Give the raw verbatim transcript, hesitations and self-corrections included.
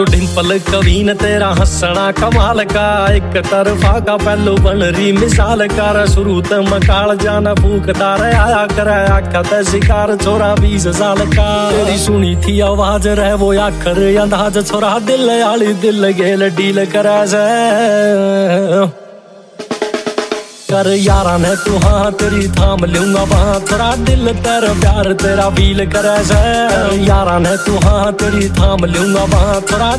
डिंपल कवीन तेरा हंसना कमाल का, एक तरफा का पहलू बन रही मिसाल का। शुरू त मकाल जाना फूकदार आया करे, आखा ते शिकार छोरा बीस साल का। तेरी सुनी थी आवाज रह वो आखर अंदाज, छोरा दिल आली दिल गेल डील करे से। कर यारा ने तू हाँ तेरी थाम लूंगा वहाँ, थोड़ा दिल तेरा प्यार तेरा फील करे से। यारा ने तू हाँ तेरी थाम लूंगा वहाँ, थोड़ा